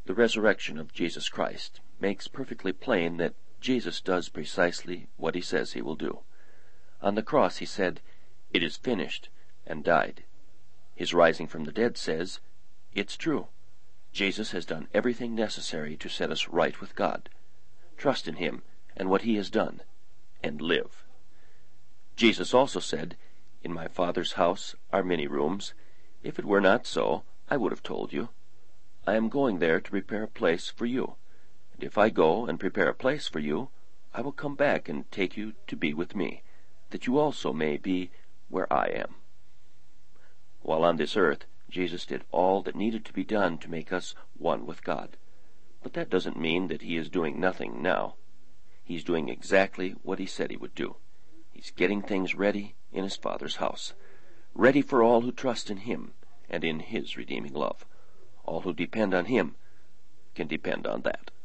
The resurrection of Jesus Christ makes perfectly plain that Jesus does precisely what he says he will do. On the cross he said, "It is finished," and died. His rising from the dead says, "It's true. Jesus has done everything necessary to set us right with God. Trust in him and what he has done, and live." Jesus also said, "In my Father's house are many rooms. If it were not so, I would have told you. I am going there to prepare a place for you. And if I go and prepare a place for you, I will come back and take you to be with me, that you also may be where I am." While on this earth, Jesus did all that needed to be done to make us one with God. But that doesn't mean that he is doing nothing now. He's doing exactly what he said he would do. He's getting things ready in his Father's house, ready for all who trust in him and in his redeeming love. All who depend on him can depend on that.